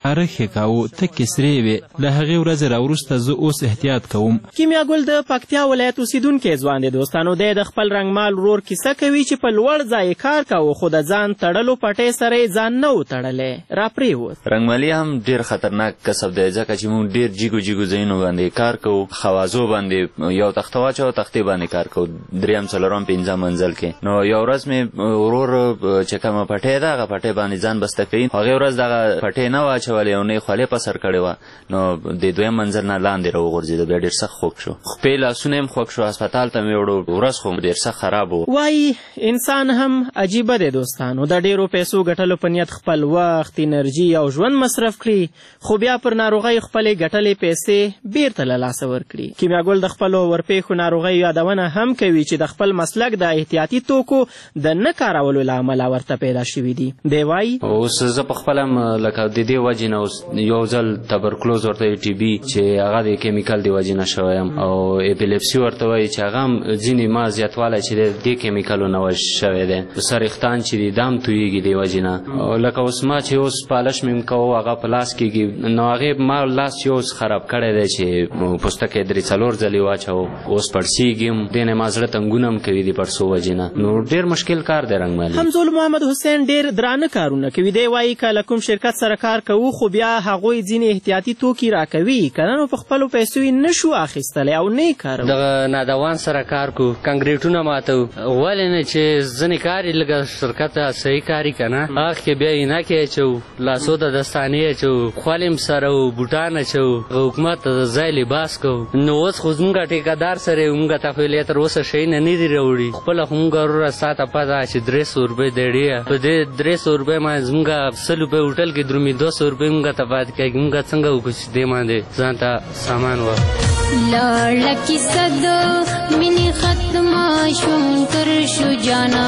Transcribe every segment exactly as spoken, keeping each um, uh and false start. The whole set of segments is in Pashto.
تاریخ یې کاوه تکې سرې وې. له هغې ورځې راوروسته زه اوس احتیاط کوم. کیمیا ګل د پکتیا ولایت اوسیدونکی ځوان دی. دوستانو دی د خپل رنګمال ورور کیسه کوي چې په لوړ ځای کار کاوه خو د ځان تړلو پټۍ سره یې ځان نه و تړلی، راپرېوت. رنګمالي هم ډېر خطرناک کسب دی ځکه چې موږ ډېر جیګو جیګو ځایونو باندې کار کوو، خوازو باندې یو تخته واچوه تختې باندې کار کوو، درېیم څلورم پنځم منزل کې. نو یو ورځ مې ورور چې کومه پټۍ ده هغه پټۍ باندې ځان بسته کوي. هغې ورځ دغه پټۍ نه واچولې او نه یې خولې په سر کړې وه، نو د دویم منزل نه لاندې راوغورځېده. بیا ډېر سخت خوږ شو، خپې لاسونه یې هم خوږ شو. هسپتال ته مې وړو، ورځ خو ډېر سخت خراب و. وایي انسان هم عجیبه دی دوستانو، د ډېرو پیسو ګټلو په نیت خپل وخت، انرژي او ژوند مصرف کړي خو بیا پر ناروغۍ خپلې ګټلې پیسې بیرته له لاسه ورکړي. کیمیا ګل د خپلو ورپېښو ناروغیو یادونه هم کوي چې د خپل مسلک د احتیاطي توکو د نه کارولو له امله ورته پیدا شوي دي. دی وایي اوس زه په خپله هم لکه د دې وجې نه اوس یو ځل تبرکلوز ورته ټي بي چې هغه د کیمیکل د وجې نه شوی یم، او اپیلیپسي ورته وایي چې هغه هم ځینې ما زیاتوالی چې د دې کیمیکلو نه شوی دی. سرېښتان چې دي دا هم تویېږي دې وجې نه. لکه اوس ما چې اوس پالش مې کوو هغه په لاس کېږي، نو هغې ما لاس چې اوس خراب کړی دی چې پوستکی درې څلور ځلې واچوو، اوس پړسېږي هم، دې نه ما زړه تنګونه هم کوي د پړسو وجې نه. نو ډېر مشکل کار دی رنګمالي. همزول محمد حسین ډېر درانه کارونه کوي. دی وایي که له کوم شرکت سره کار کوو خو بیا هغوی ځینې احتیاطي توکي راکوي، که نه نو په خپلو پیسو یې نه شو اخیستلی او نه یې کاروو. دغه نادوان سره کار کوو، کنکریټونه ماتوو. ولې نه چې ځینې کار یې لږه شرکت صحیح کاري که نه، هغه کې بیا عینکې اچوو، لاسو ته دستانې اچوو، خوال یم سره و، بوټان اچوو، حکومت ته د ځای لباس کوو. نو اوس خو زمونږ ټیکهدار سره یې مونږ ته خو یې تر اوسه شیونه نه دي راوړي. خپله خو مونږ وروره ساته پته چې درې سوه روپۍ دیړې په دې درې سوه روپۍ باندې زمونږ سل روپۍ هوټل کې درومي، دوه سوه روپۍ مونږ ته پاتې کېږي. مونږ څنګه وکړو چې دې باندې ځان ته سامان واخلو. لاړه کیسه د مینې ختمه شوم تر شو جانا،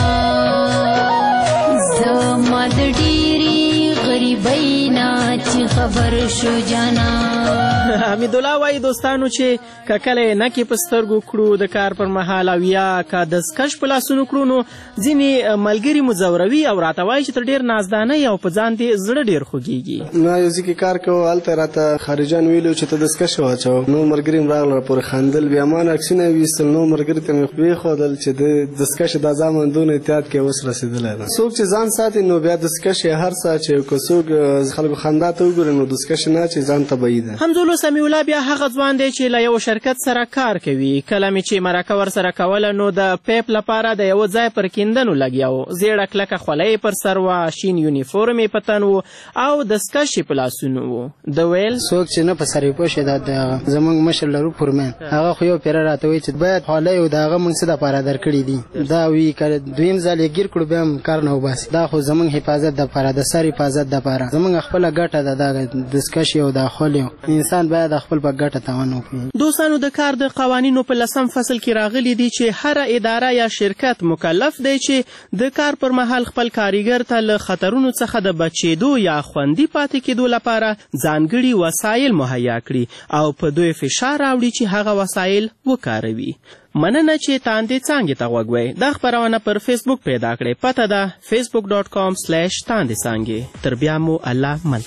زما د ډېرې غریبۍ نه چې خبر شو جانا. حمیدالله وایي دوستانو چې که کله یې نکې په سترګو کړو د کار پر مهال او یا که دستکش په لاسونو کړو نو ځینې ملګري مو ځوروي او راته وایي چې ته ډېر نازدانه یې او په ځان دې زړه ډېر خوږېږي. ما یو ځای کې کار کوو، هلته راته خارجان ویلي چې ته دستکش واچوه. نو ملګري م راغله راپورې خندل، بیا ما نه عکسونه یې ویستل. نو ملګري ته مې ویښودل چې د دستکش دا زامن دونه احتیاط کې اوس رسېدلی ده. څوک چې ځان ساتي نو بیا دستکش یې هر څه چې که څوک خلکو خندا ته وګوري نو دستکش نه چې ځان طبیعي ده. همزولو سمیع الله بیا هغه ځوان دی چې له یو شرکت سره کار کوي. کله مې چې مرکه ورسره کوله نو د پیپ لپاره د یوه ځای پر کیندنو لګیا و. زیړه کلکه خوله یې پر سر وه، شین یونیفورم یې په تن و او دستکش یې په لاسونو و. د ویل څوک چې نه په سر یې پوه شي دا د زموږ مشر لرو فورمین، هغه خو یو پیره راته وایي چې باید حالی و د هغه موږ څه دپاره درکړي دي. دا وي که دویم ځل یې ګیر کړو بیا هم کار نه وباسي. دا خو زموږ حفاظت دپاره، د سر حفاظت دپاره زموږ خپله ګټه ده. دا دستکش یو دا خول یو انسان باید خپل په ګټه تاوان وکړي. دوستانو د کار د قوانینو په لسم فصل کې راغلي دي چې هره اداره یا شرکت مکلف دی چې د کار پر مهال خپل کارګر ته له خطرونو څخه د بچېدو یا خوندي پاتې کېدو لپاره ځانګړي وسایل مهیا کړي او په دوی فشار راوړي چې هغه وسایل وکاروي. مننه چې تاندې څانګې ته غوږ وئ. دا خپرونه پر فیسبوک پیدا کړئ. پته ده فیسبوک ډاټ کام سلیش تاندې څانګې. تر بیا مو الله مل.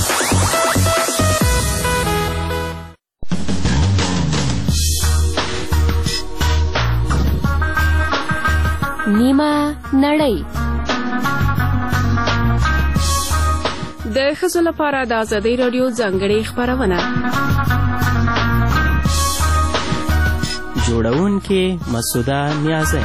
نیمه نړۍ د ښځو لپاره د ازادۍ راډیو ځانګړې خپرونه. جوړونکې مسعوده نیازی.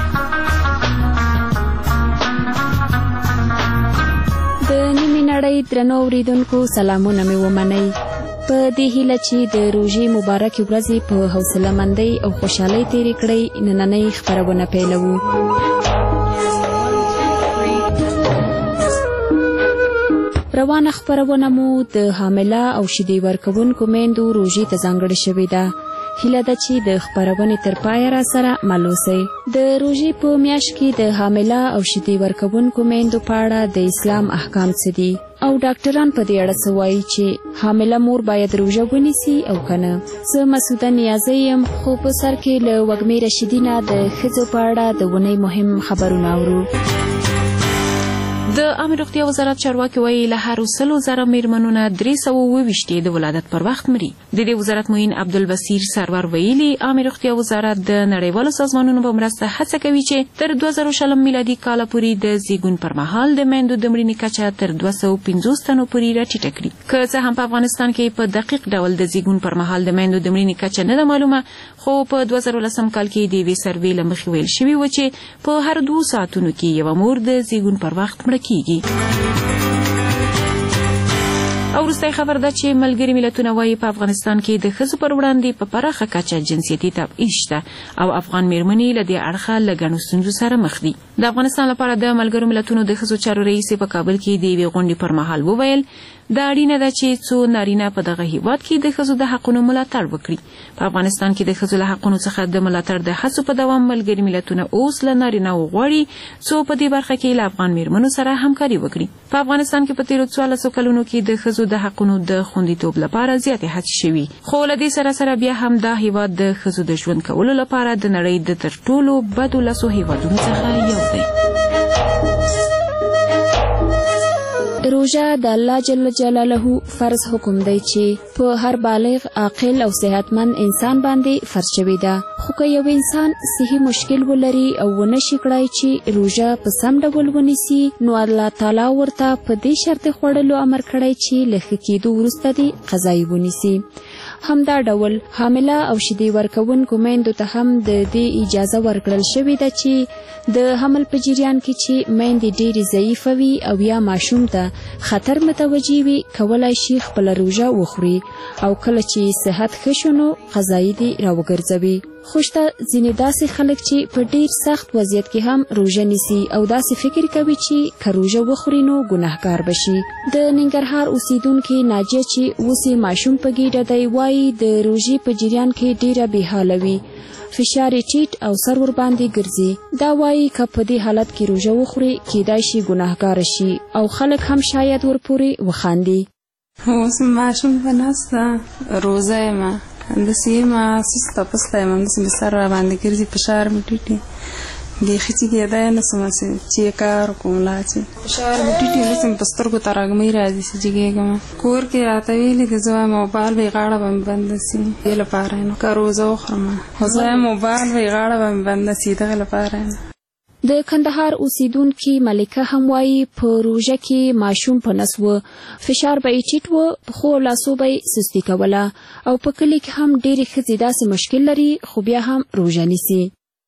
د نیمې نړۍ درنو اورېدونکو سلامونه مې ومنئ. په دې هیله چې د روژې مبارکې ورځې په حوصله مندۍ او خوشحالۍ تېرې کړئ، نننۍ خپرونه پیلوو. روانه خپرونه مو د حامله او شیدې ورکوونکو میندو روژې ته ځانګړې شوې ده. هیله ده چې د خپرونې تر پایه را سره مل اوسئ. د روژې په میاشت کې د حامله او شیدې ورکوونکو میندو په اړه د اسلام احکام څه دي او ډاکټران په دې اړه څه وایي چې حامله مور باید روژه ونیسي او که نه. زه مسعوده نیازی یم، خو په سر کې له وږمې رشیدي نه د ښځو په اړه د اونۍ مهم خبرونه اورو. د عامه روغتیا وزارت چارواکي وایي له هرو سلو زره میرمنو نه درې سوه اووه ویشت د ولادت پر وخت مري. د دې وزارت معین عبدالبصیر سرور ویلي عامه روغتیا وزارت د نړیوالو سازمانونو په مرسته هڅه کوي چې تر دوه زره شلم میلادي کال پورې د زیږون پر مهال د میندو د مړینې کچه تر دوه سوه پنځوس تنو پورې راټیټه کړي. که څه هم په افغانستان کې په دقیق ډول د زیږون پر مهال د میندو د مړینې کچه نه ده معلومه، خو په دوه زره لسم کال کې د یوې سروې له مخې ویل شوي و چې په هر دوه ساعتونو کې یوه مور د زیږون پر وخت مړه کیږي. او وروستی خبر ده چې ملګري ملتونه وایي په افغانستان کې د ښځو پر وړاندې په پراخه کچه جنسیتي تبعیض شته او افغان میرمنې له دې اړخه له ګڼو ستونزو سره مخ دي. د افغانستان لپاره د ملګرو ملتونو د ښځو چارو رئیس په کابل کې د یوې غونډې پر مهال وویل دا اړینه ده چې څو نارینه په دغه هیواد کې د ښځو د حقونو ملاتړ وکړي. په افغانستان کې د ښځو له حقونو څخه د ملاتړ د هڅو په دوام ملګري ملتونه اوس له نارینه‌و غواړي څو په دې برخه کې له افغان میرمنو سره همکاري وکړي. په افغانستان کې په تیرو څوارلسو کلونو کې د ښځو د حقونو د خوندیتوب لپاره زیاتې هڅې شوي، خو له دې سره سره بیا هم دا هیواد د ښځو د ژوند کولو لپاره د نړۍ د تر ټولو بدو لسو هیوادونو څخه یو دی. روژه د الله جل جلاله فرض حکم دی چې په هر بالغ عاقل او صحتمند انسان باندې فرض شوی ده. خو که یو انسان صحي مشکل ولري او ونشي کړای چې روژه په سم ډول ونیسي، نو الله تعالی ورته په دې شرط خوړلو امر کړی چې له ښه کېدو وروسته دې قضا یې ونیسي. همدا ډول حامله او شیدې ورکوونکو میندو ته هم د دې اجازه ورکړل شوې ده چې د حمل په جریان کې چې میندې ډېرې ضعیفه وي او یا ماشوم ته خطر متوجه وي، کولی شي خپله روژه وخوري او کله چې صحت ښه شو نو قضا یې دې راوګرځوي. خو شته ځینې داسې خلک چې په ډېر سخت وضعیت کې هم روژه نیسي او داسې فکر کوي چې که روژه وخوري نو ګناهکار به شي. د ننګرهار اوسیدونکې ناجیه چې اوس یې ماشوم په ګېډه دی وایي د روژې په جریان کې ډېره بېحاله وي، فشار یې ټیټ او سر ورباندې ګرځي. دا وایي که په دې حالت کې روژه وخوري کیدای شي ګناهګاره شي او خلک هم شاید ورپورې وخاندي. اوس ماشوم په ناسته روژه یم، همداسې یم سسته پسته یم، همداسې مې سر راباندې ګرځي، فشار مې ټیټ دی، بیخي چې کېدای نه شم چې یې کار وکړم لا چې فشار مې ټیټ دی، همداسې مې په سترګو ترږمۍ راځي چې جګېږم. کور کې راته ویلي دي زه وایم موبایل به یې غاړه به مې بنده سي، دې لپاره یم که روژه وخورم، خو زه وایم موبایل به یې غاړه به مې بنده سي، دغې لپاره یم. د کندهار اوسیدونکي ملکه هم وایي په روژه کې ماشوم په نس و، فشار به یې ټیټ و، پښو او لاسو به یې سستي کوله او په کلي کې هم ډېرې ښځې داسې مشکل لري خو بیا هم روژه نیسي.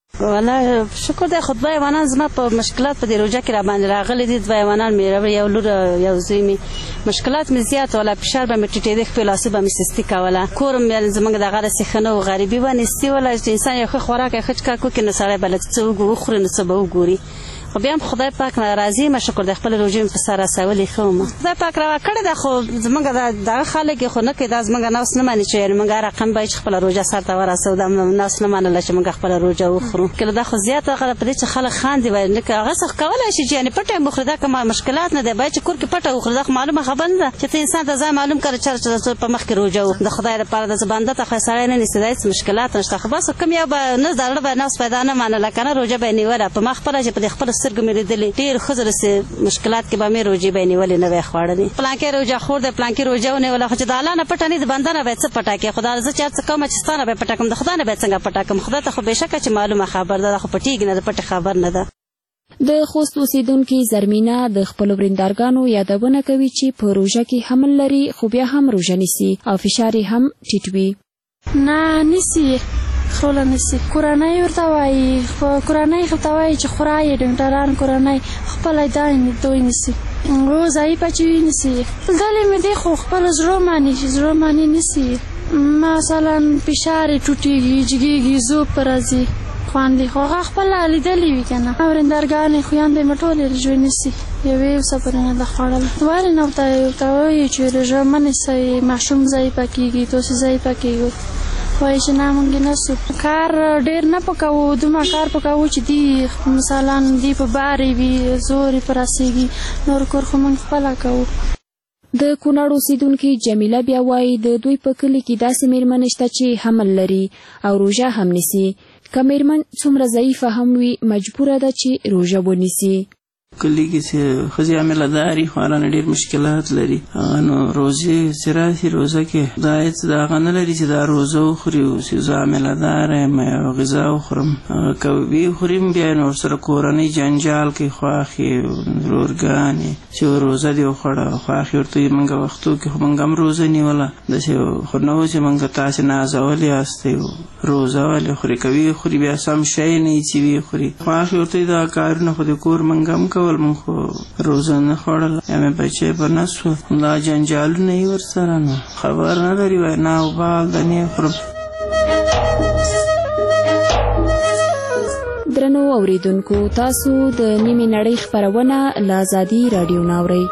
والله شکر دی، خو دوه ایوانان زما په مشکلات په دې روژه کې راباندې راغلي دي. دوه ایوانان مې یو لور یو زوی مې مشکلات مې زیات وله، فشار به مې ټیټېده، خپل لاسو به مې سستي کوله، کور مې زموږ دغه راسې ښه نه و، غریبي به نیستي وله چې انسان یو ښه خوراک یو ښه څښاک وکړي نو سړی به له څه وخوري نو څه به وګوري. خو بیا هم خدای پاک نه راضي یم، شکر دی خپله روژې مې په سر رسولې ښه وم. خدای پاک روا کړې ده، خو زموږ دغه خلک یې خو نه کوي، دا زموږ نوس نه مني چې یعنې موږ هر رقم باید چې خپله روژه سر ته ورسوو، دا نوس نه منله چې موږ خپله روژه وخورو. کله دا خو زیاته هغه په دې چې خلک خاندي وایي هغه څه کولی شي چې یعنې پټه یې وخوري، دا که مشکلات نه دی، باید چې کور کې پټه وخوري، دا خو معلومه خبره نه ده چې ته انسان ته ځای معلوم کړه چې په مخ کې روژه و. د خدای لپاره د بنده ته خو سړی نه نیسي، دا هېڅ مشکلات نشته، خو بس کوم یو به نه د زړه به نوس پیدا نه منله که نه روژه به یې نیوله. په ما خپله چې په دې خپلو سترګو مې لیدلې ډېر ښځو داسې مشکلات کې به مې روژې به یې نیولې نه وی خوړلې، پلانکې روژه خور دی پلانکې روژه ونیوله، خو چې د الله نه پټه نه د بنده نه باید څه پټه کړې، خو دا زه چې هر څه کومه چې ستا نه به یې پټه کړم، د خدای نه به یې څنګه پټه کړم، خدای ته خو بېشکه چې معلومه خبر ده، دا خو پټېږي نه، د پټې خبر نه ده. د خوست اوسیدونکي زرمینه د خپلو وریندارګانو یادونه کوي چې په روژه کې حمل لري خو بیا هم روژه نیسي او فشار یې هم ټیټ وي. نه نیسي، خروله نیسي، کورنۍ ورته وایي، خو کورنۍ ورته وایي چې خورا یې ډاکټران کورنۍ خپله دا دوی نیسي، او ضعیفه چې وي نیسي. دلې مې دی خو خپله زړه ماني چې زړه ماني نیسي، مثلا فشار یې ټوټېږي، جګېږي، زوب په راځي، خواندي، خو هغه خپله لیدلې وي که نه، وریندارګانې خویندې مې ټولې روژې نیسي، یوې یو څه پورې نه ده خوړله. ولې نه ورته وایي چې روژه مه نیسئ، ماشوم ضعیفه کېږي، تاسې ضعیفه کېږئ، وایي چې نه مونږ یې نسو کار ډېر نه پکوو، دومره کار پکوو چې دی مثلا دی په بارې وي، زور یې په رسېږي، نور کور خو مونږ خپله کوو. د کونړ اوسیدونکي جمیله بیا وایي د دوی په کلي کې داسې میرمنې شته چې حمل لري او روژه هم نیسي، که میرمن څومره ضعیفه هم وي مجبوره ده چې روژه ونیسي. کلی کې چې ښځې حامله داري خو هلته ډېر مشکلات لري. هغه نو روزې چې راسي روزه کې دا هېڅ د هغه نه لري چې دا روزه وخوري چې زه حامله داره یم یا غذا وخورم. هغه که ویې خوري بیا نو ورسره کورنۍ جنجال کوي، خواښې ورورګانې چې روزه دې وخوړه، خواښې ورته وایي موږ وختو کې خو موږ هم روزه نیوله، داسې خو نه و چې موږ تاسې نازولي یاستئ روزه ولې خوري. که ویې خوري بیا سم شی نه وي چې ویې خوري. خواښې ورته وایي دا کارونه خو د کور موږ هم کول، موږ خو روزه نه خوړله یا مې بچی په نه سو، دا جنجالونه یې ورسره نو خبر نه لري. وایي نه وبال د نه خورم. درنو اوریدونکو، تاسو د نیمې نړۍ خپرونه له ازادي راډیو نه اورئ.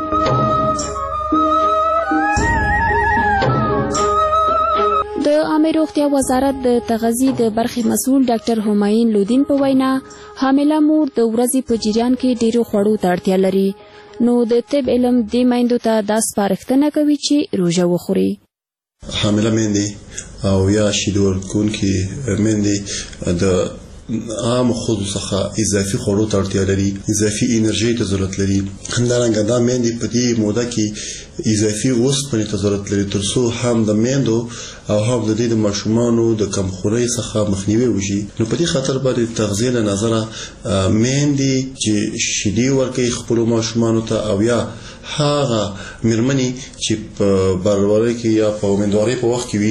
د عامه روغتیا وزارت د تغذیې د برخې مسؤل ډاکټر همایون لودین په وینا حامله مور د ورځې په جریان کې ډیرو خوړو ته اړتیا لري، نو د طب علم دې میندو ته دا سپارښتنه کوي چې روژه وخوري. حامله میندې او یا شیدو ورکوونکې میندې د عام خود څخه اضافي خوړو ته اړتیا لري، اضافي انرژي ته ضرورت لري. همدارنګه دا میندې په دې موده کې اضافي اوسپنې ته ضرورت لري تر څو هم د میندو او هم د دې د ماشومانو د کمخورۍ څخه مخنیوي وشي. نو په دې خاطر باندې تغذیه له نظره میندې چې شیدې ورکوي خپلو ماشومانو ته او یا هغه مېرمنې چې په بارورۍ کې یا په امیندوارۍ په وخت کې وي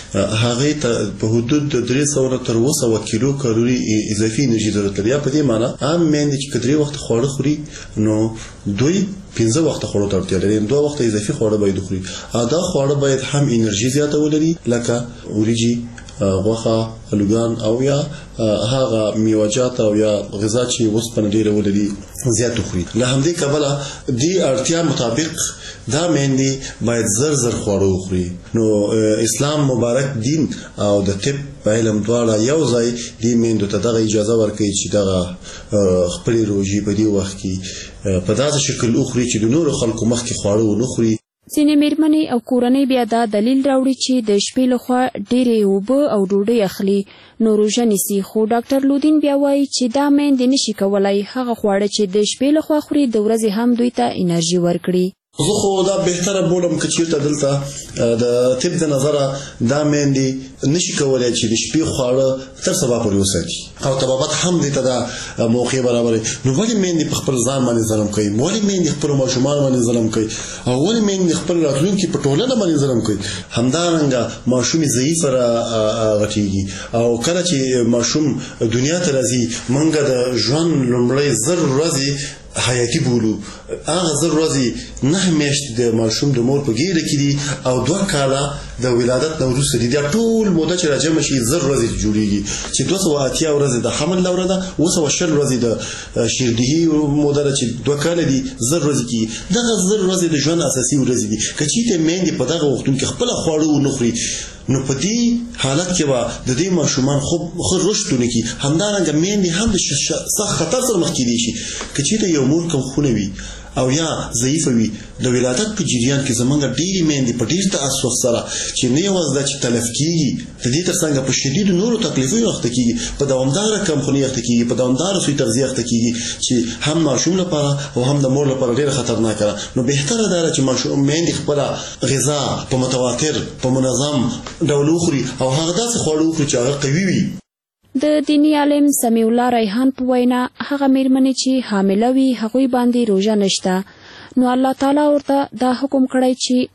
هغې ته په حدود د درې سوه تر اوه سوه کیلو کالوري اضافي انرژي ضرورت لري. یا په دې معنی عام میندې چې که درې وخته خواړه خوري نو دوی پنځه وخته خوړو ته اړتیا لري، دوه وخته اضافي خواړه باید وخوري. دا خواړه باید هم انرژي زیاته ولري لکه وریجې، غوښه، الوګان او یا هغه میوه‌جات او یا غذا چې اوسپنه ډېره ولري زیات وخوري. له همدې کبله دې اړتیا مطابق دا میندې باید زر زر خواړه وخوري. نو اسلام مبارک دین او د طب علم دواړه یو ځای دې میندو ته دغه اجازه ورکوي چې دغه خپلې روژې په دې وخت کې په داسې شکل وخوري چې د نورو خلکو مخکې خواړه ونه خوري. ځینې مېرمنې او کورنۍ بیا دا دلیل راوړي چې د شپې لخوا ډېرې اوبه او ډوډۍ اخلي نو روژه نیسي، خو ډاکټر لودین بیا وایي چې دا میندې نشي کولی هغه خواړه چې د شپې لخوا خوري د ورځې هم دوی ته انرژي ورکړي. زه خو دا بهتره بولم که چېرته دلته د طب د نظره دا میندې نشي کولی چې د شپې خواړه تر سبا پورې وساتي او طبابت هم دې ته دا موقع برابروي. نو ولې میندې په خپل ځان باندې ظلم کوي؟ ولې میندې خپلو ماشومانو باندې ظلم کوي؟ او ولې میندې خپل راتلونکي په ټولنه باندې ظلم کوي؟ همدارنګه ماشومې ضعیفه راغټېږي او کله چې ماشوم دنیا ته راځي موږ د ژوند لومړۍ زر ورځې حیاتي بولو. هغه زر ورځې نه میاشتې د ماشوم د مور په ګیډه کې دي او دوه کاله د ولادت نه وروسته دي. دا ټول موده چې راجمع شي زر ورځې جوړېږي چې دوه سوه اتیا ورځې د حمل دوره ده، اوه سوه شل ورځې د شیردهي موده ده چې دوه کاله دي، زر ورځې کېږي. دغه زر ورځې د ژوند اساسي ورځې دي. که چېرته میندې په دغه وختونو کې خپله خواړه ونه خوري نو په دې حالت کې به د دې ماشومان خوب ښه رشد ونه کړي. همدارنګه میندې هم د سخت خطر سره مخ کېدی شي. که چېرته یو مور کم خونه وي او یا ضعیفه وي د ولادت په جریان کې زمونږ ډېرې میندې په ډېر تأسف سره چې نه یوازې دا چې تلف کېږي د دې تر څنګ په شدیدو نورو تکلیفونو اخته کېږي، په دوامداره کمخوني اخته کېږي، په دوامداره سوی تغذیه اخته کېږي چې هم ماشوم لپاره او هم د مور لپاره ډېره خطرناکه ده. نو بهتره دا ده چې ماشوم میندې خپله غذا په متواتر په منظم ډول وخوري او هغه داسې خواړه وخوري چې هغه قوي وي. د دیني عالم سمیع الله ریحان په وینا هغه مېرمنې چې حامله وي هغوی باندې روژه نشته، نو الله تعالی ورته دا حکم کړی چې